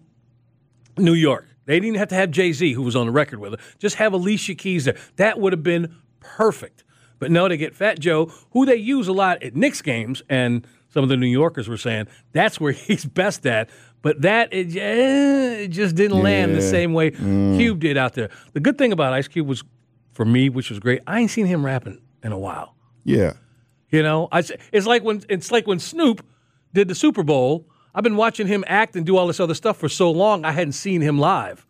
New York. They didn't have to have Jay-Z, who was on the record with her. Just have Alicia Keys there. That would have been perfect. But no, they get Fat Joe, who they use a lot at Knicks games, and some of the New Yorkers were saying that's where he's best at. But that, it, it just didn't yeah. land the same way mm. Cube did out there. The good thing about Ice Cube was, for me, which was great, I ain't seen him rapping in a while. Yeah. You know, I, it's like when it's like when Snoop did the Super Bowl. I've been watching him act and do all this other stuff for so long, I hadn't seen him live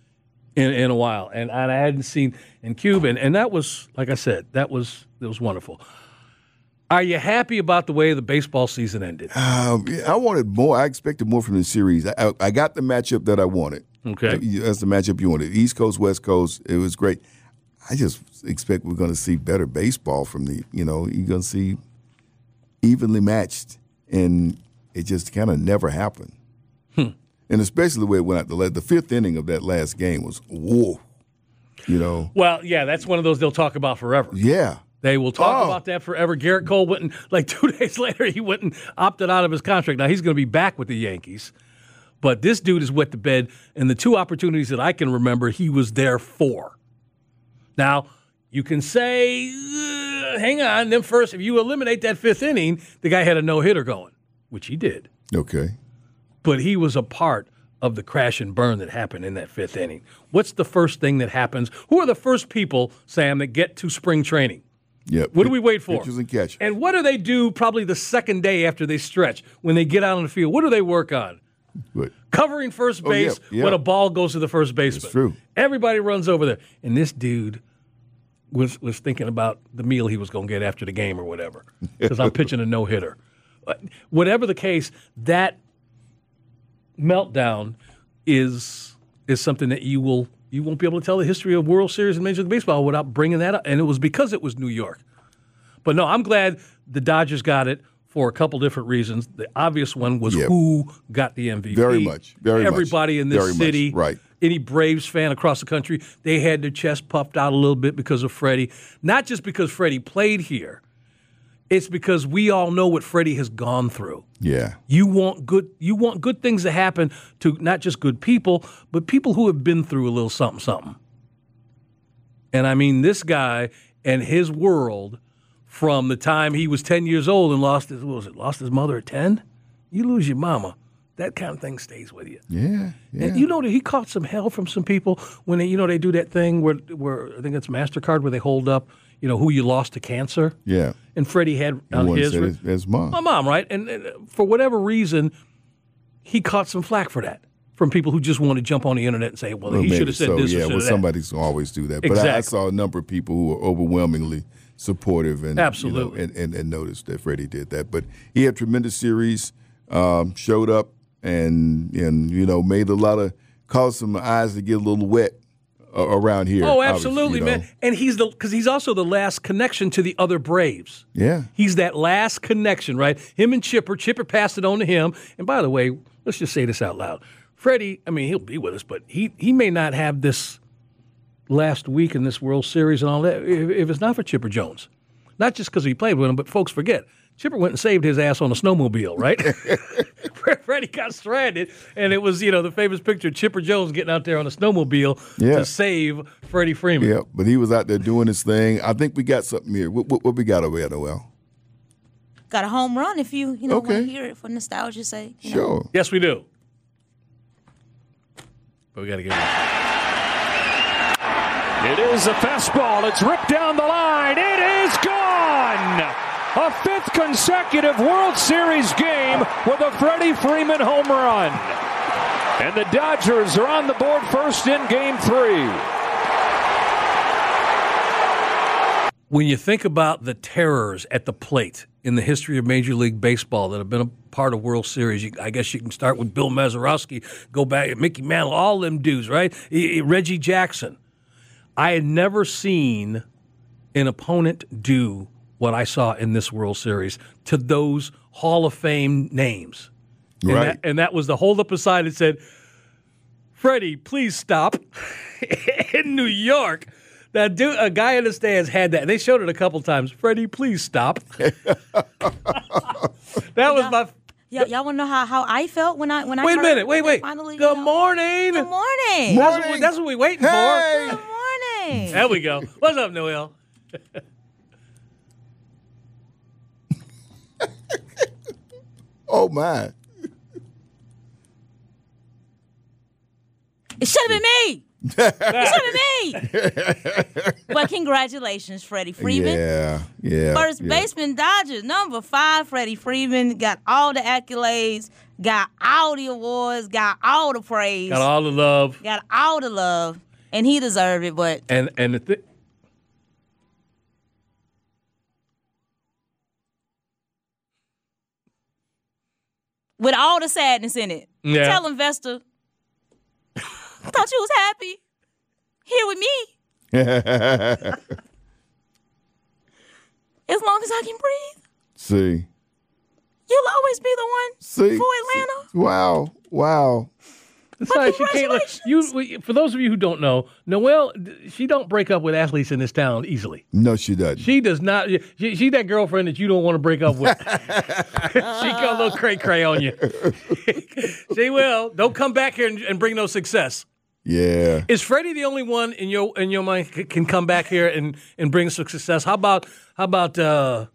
in, in a while. And, and I hadn't seen in Cube. And, and that was, like I said, that was, that was wonderful. Are you happy about the way the baseball season ended? Um, I wanted more. I expected more from the series. I, I got the matchup that I wanted. Okay. That's the matchup you wanted. East Coast, West Coast, it was great. I just expect we're going to see better baseball from the, you know, you're going to see evenly matched, and it just kind of never happened. Hmm. And especially the way it went out. The, the fifth inning of that last game was, whoa, you know. Well, yeah, that's one of those they'll talk about forever. Yeah. They will talk Oh. about that forever. Garrett Cole went and, like two days later, he went and opted out of his contract. Now, he's going to be back with the Yankees. But this dude is wet the bed, and the two opportunities that I can remember, he was there for. Now, you can say, uh, hang on, then first, if you eliminate that fifth inning, the guy had a no-hitter going, which he did. Okay. But he was a part of the crash and burn that happened in that fifth inning. What's the first thing that happens? Who are the first people, Sam, that get to spring training? Yep. What do we wait for? Pitchers and catchers. And what do they do probably the second day after they stretch when they get out on the field? What do they work on? Good. Covering first base oh, yeah, yeah. when a ball goes to the first baseman. It's true. Everybody runs over there. And this dude was was thinking about the meal he was going to get after the game or whatever because I'm pitching a no-hitter. Whatever the case, that meltdown is is something that you will you won't be able to tell the history of World Series and Major League Baseball without bringing that up. And it was because it was New York. But no, I'm glad the Dodgers got it for a couple different reasons. The obvious one was Yep. who got the M V P. Very much. Very Everybody much. in this Very city. much. Right. Any Braves fan across the country, they had their chest puffed out a little bit because of Freddie. Not just because Freddie played here. It's because we all know what Freddie has gone through. Yeah. You want good you want good things to happen to not just good people, but people who have been through a little something something. And I mean this guy and his world from the time he was ten years old and lost his what was it, lost his mother at ten? You lose your mama. That kind of thing stays with you. Yeah. Yeah. And you know that he caught some hell from some people when they, you know, they do that thing where where I think it's MasterCard where they hold up, you know, who you lost to cancer. Yeah. And Freddie had on One his said his, his mom. my mom, right? And, and for whatever reason, he caught some flack for that from people who just want to jump on the internet and say, well, Well, he should maybe have said so. this Yeah, or well, should have somebody's gonna always do that. But I, I Exactly. saw a number of people who were overwhelmingly supportive and Absolutely. you know, and, and, and noticed that Freddie did that. But he had tremendous series, um, showed up and and you know made a lot of caused some eyes to get a little wet uh, around here. Oh, obviously, absolutely, you know. man. And he's the because he's also the last connection to the other Braves. Yeah. He's that last connection, right? Him and Chipper. Chipper passed it on to him. And by the way, let's just say this out loud. Freddie, I mean, he'll be with us, but he he may not have this last week in this World Series and all that if, if it's not for Chipper Jones. Not just because he played with him, but folks forget. Chipper went and saved his ass on a snowmobile, right? Freddie got stranded, and it was, you know, the famous picture of Chipper Jones getting out there on a snowmobile Yeah. to save Freddie Freeman. Yeah, but he was out there doing his thing. I think we got something here. What, what, what we got over here, Noel? Got a home run if you, you know, Okay. want to hear it for nostalgia's sake. you know. Sure. Yes, we do. But we got to get it. It is a fastball. It's ripped down the line. It is gone. A fifth consecutive World Series game with a Freddie Freeman home run. And the Dodgers are on the board first in game three. When you think about the terrors at the plate in the history of Major League Baseball that have been a part of World Series, you, I guess you can start with Bill Mazeroski, go back, Mickey Mantle, all them dudes, right? E- e- Reggie Jackson. I had never seen an opponent do what I saw in this World Series to those Hall of Fame names. And, Right. that, and that was the hold up aside and said, Freddie, please stop. In New York, that dude, a guy in the stands had that. They showed it a couple times. Freddie, please stop. That was my. Yeah, y'all want to know how, how I felt when I when I Wait a heard minute. Wait, that wait. Finally, Good you know- morning. Good morning. That's what, we- that's what we're waiting Hey. Good morning. for. There we go. What's up, Noel? Oh, my. It should have been me. It should have been me. But congratulations, Freddie Freeman. Yeah, yeah. First yeah. baseman, Dodgers, number five, Freddie Freeman, got all the accolades, got all the awards, got all the praise, Got all the love. got all the love, and he deserved it. But And and the thi- with all the sadness in it, Yeah. tell investor, I thought you was happy here with me as long as I can breathe. See, You'll always be the one See? for Atlanta. Wow. Wow. That's right. She can't let, you, for those of you who don't know, Noelle, she don't break up with athletes in this town easily. No, she doesn't. She does not. She, she's that girlfriend that you don't want to break up with. She got a little cray-cray on you. She will. Don't come back here and, and bring no success. Yeah. Is Freddie the only one in your in your mind c- can come back here and, and bring some success? How about how about uh,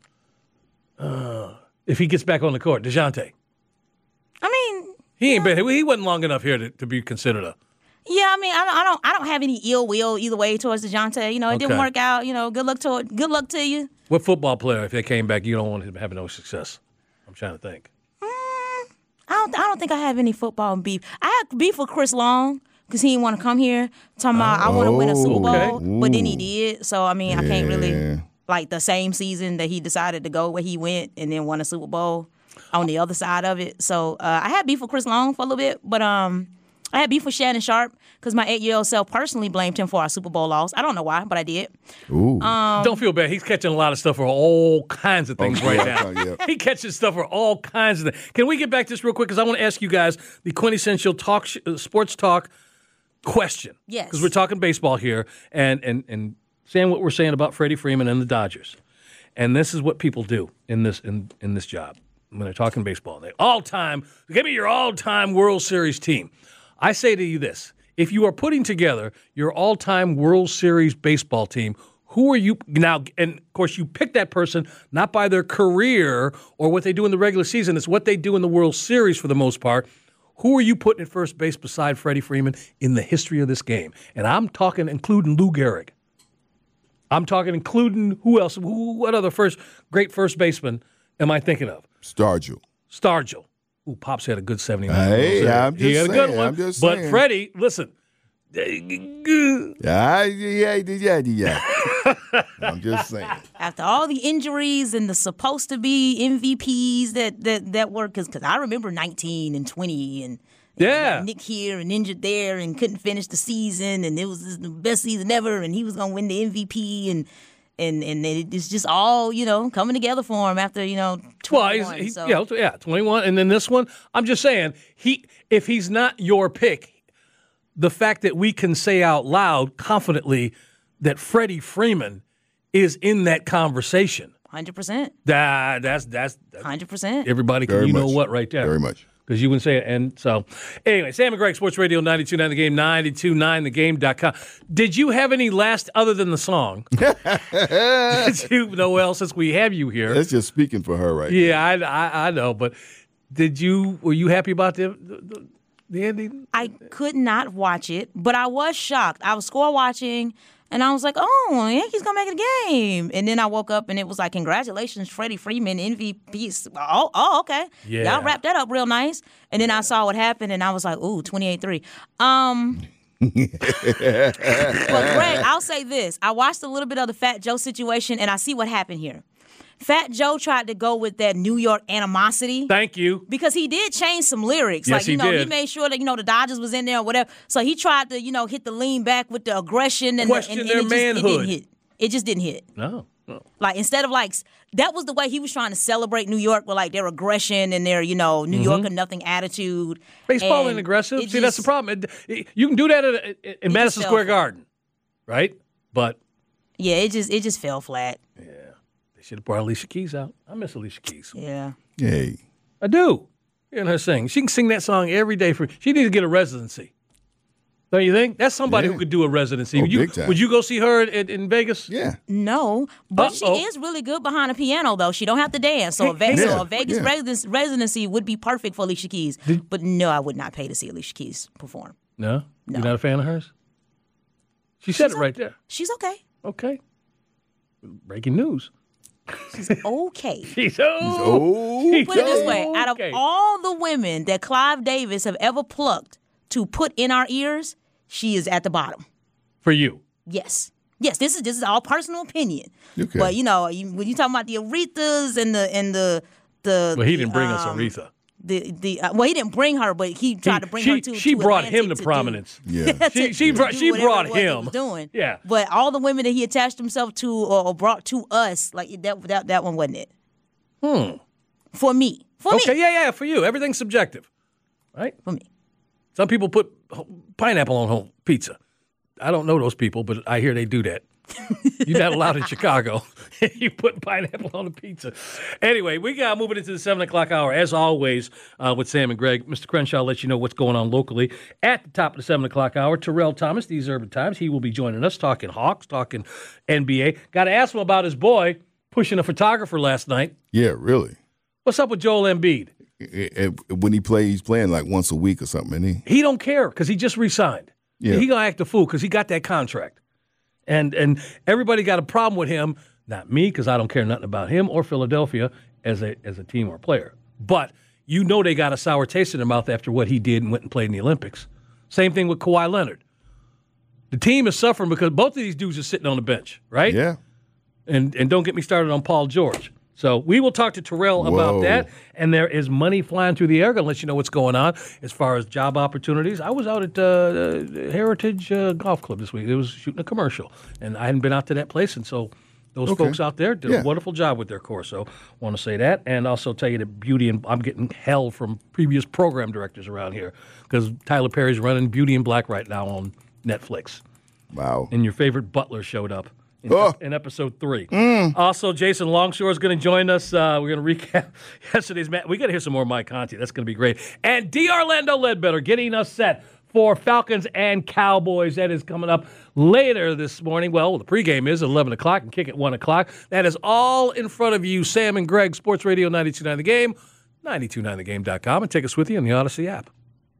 uh, if he gets back on the court, DeJounte? I mean, he ain't been. He wasn't long enough here to, to be considered a. Yeah, I mean, I don't, I don't, I don't have any ill will either way towards DeJounte. You know, it Okay. didn't work out. You know, good luck to good luck to you. What football player, if they came back, you don't want him having no success? I'm trying to think. I don't, I don't think I have any football beef. I had beef with Chris Long because he didn't want to come here. Talking about I want to win a Super Bowl, okay. but then he did. So I mean, I can't Yeah. really like the same season that he decided to go where he went and then won a Super Bowl on the other side of it. So uh, I had beef with Chris Long for a little bit, but um, I had beef with Shannon Sharp because my eight-year-old self personally blamed him for our Super Bowl loss. I don't know why, but I did. Ooh. Um, Don't feel bad. He's catching a lot of stuff for all kinds of things Okay, right now. okay, yeah. He catches stuff for all kinds of things. Can we get back to this real quick? Because I want to ask you guys the quintessential talk, sh- uh, sports talk question. Yes. Because we're talking baseball here and, and, and saying what we're saying about Freddie Freeman and the Dodgers. And this is what people do in this in, in this job when they're talking baseball. They all-time, give me your all-time World Series team. I say to you this. If you are putting together your all-time World Series baseball team, who are you now? And of course, you pick that person not by their career or what they do in the regular season. It's what they do in the World Series for the most part. Who are you putting at first base beside Freddie Freeman in the history of this game? And I'm talking including Lou Gehrig. I'm talking including who else? Who, what other first great first baseman am I thinking of? Stargell. Stargell. Ooh, Pops had a good seventy-nine. Hey, World Series. I'm just he had a good saying, one. I'm just but saying. Freddie, listen. Yeah, yeah, yeah, yeah. I'm just saying. After all the injuries and the supposed to be M V Ps that that that were, because I remember nineteen and twenty and Yeah. Nick here and injured there and couldn't finish the season and it was the best season ever and he was gonna win the M V P and and and it's just all, you know, coming together for him after, you know, twenty-one. Well, he's, he, so. yeah, yeah, twenty-one, and then this one. I'm just saying, he if he's not your pick, the fact that we can say out loud confidently that Freddie Freeman is in that conversation, one hundred percent. that that's that's, that's one hundred percent. everybody can Very you know much. what right there. Very much. Because you wouldn't say it. And so, anyway, Sam and Greg, Sports Radio ninety-two point nine The Game, ninety-two point nine the game dot com. Did you have any last, other than the song? Did you, Noelle, since we have you here? That's just speaking for her right Yeah, I, I, I know. But did you, were you happy about the, the, the ending? I could not watch it, but I was shocked. I was score watching, and I was like, oh, Yankees gonna make it a game. And then I woke up, and it was like, congratulations, Freddie Freeman, M V P. Oh, oh, okay. Yeah. Y'all wrapped that up real nice. And then I saw what happened, and I was like, ooh, twenty-eight three. Um, but Greg, I'll say this. I watched a little bit of the Fat Joe situation, and I see what happened here. Fat Joe tried to go with that New York animosity. Thank you. Because he did change some lyrics. Yes, like, you he know, did. he made sure that, you know, the Dodgers was in there or whatever. So he tried to, you know, hit the lean back with the aggression and Question the, and, their and it just, it manhood. didn't hit. It just didn't hit. No. no. Like, instead of like, that was the way he was trying to celebrate New York with like their aggression and their, you know, New York or nothing attitude. Baseball And ain't aggressive. it See, that's the just- problem. It- it- you can do that at, at, in Madison fell Square flat. Garden, right? But Yeah, it just it just fell flat. they should have brought Alicia Keys out. I miss Alicia Keys. Yeah. Hey. I do. Hearing her sing. She can sing that song every day. For She needs to get a residency. Don't you think? That's somebody Yeah. who could do a residency. Oh, would, you, big time. would you go see her at, at, in Vegas? Yeah. No, but Uh-oh. she is really good behind a piano, though. She don't have to dance. So a, Ve- Yeah, so a Vegas yeah. residence- residency would be perfect for Alicia Keys. But no, I would not pay to see Alicia Keys perform. No? No. You're not a fan of hers? She said She's it right there. She's okay. Okay. Breaking news. She's okay. She's oh, Oh. Put it this way: out of okay. all the women that Clive Davis have ever plucked to put in our ears, she is at the bottom. For you. Yes. Yes, this is this is all personal opinion. Okay. But you know, you, when you talking about the Arethas and the and the the Well, he the, didn't bring us um, Aretha. The the uh, well, he didn't bring her, but he tried to bring she, her to. She to brought Atlantic him to do- prominence. Yeah. to- She- she to brought- do she whatever brought it was he him. was doing. Yeah. But all the women that he attached himself to or, or brought to us, like that, that that one wasn't it. Hmm. For me, For okay, me. yeah, yeah, for you. Everything's subjective, right? For me. Some people put pineapple on home pizza. I don't know those people, but I hear they do that. You're not allowed in Chicago. You put pineapple on a pizza. Anyway, we got moving into the seven o'clock hour. As always, uh, with Sam and Greg, Mister Crenshaw lets you know what's going on locally. At the top of the seven o'clock hour, Terrell Thomas, These Urban Times. He will be joining us, talking Hawks, talking N B A. Got to ask him about his boy pushing a photographer last night. Yeah, really. What's up with Joel Embiid? When he plays, he's playing like once a week or something, isn't he? He don't care because he just re-signed. Yeah. He going to act a fool because he got that contract. And and everybody got a problem with him. Not me, because I don't care nothing about him or Philadelphia as a as a team or player. But you know they got a sour taste in their mouth after what he did and went and played in the Olympics. Same thing with Kawhi Leonard. The team is suffering because both of these dudes are sitting on the bench, right? Yeah. And and don't get me started on Paul George. So we will talk to Terrell Whoa. about that. And there is money flying through the air. Going to let you know what's going on as far as job opportunities. I was out at uh, Heritage uh, Golf Club this week. It was shooting a commercial. And I hadn't been out to that place. And so those Okay. folks out there did Yeah. a wonderful job with their course. So want to say that. And also tell you that Beauty and I'm getting hell from previous program directors around here because Tyler Perry's running Beauty and Black right now on Netflix. Wow. And your favorite butler showed up. In, Oh. in episode three. Mm. Also, Jason Longshore is going to join us. Uh, we're going to recap yesterday's match. We got to hear some more Mike Conti. That's going to be great. And D. Orlando Ledbetter getting us set for Falcons and Cowboys. That is coming up later this morning. Well, the pregame is at eleven o'clock and kick at one o'clock. That is all in front of you. Sam and Greg, Sports Radio ninety-two point nine The Game, ninety-two point nine the game dot com, and take us with you on the Odyssey app.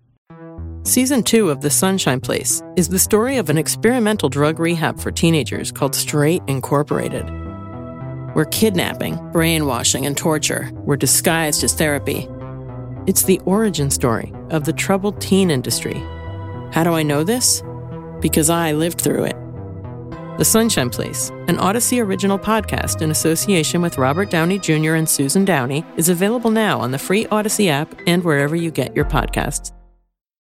Season two of The Sunshine Place is the story of an experimental drug rehab for teenagers called Straight Incorporated, where kidnapping, brainwashing, and torture were disguised as therapy. It's the origin story of the troubled teen industry. How do I know this? Because I lived through it. The Sunshine Place, an Odyssey original podcast in association with Robert Downey Junior and Susan Downey, is available now on the free Odyssey app and wherever you get your podcasts.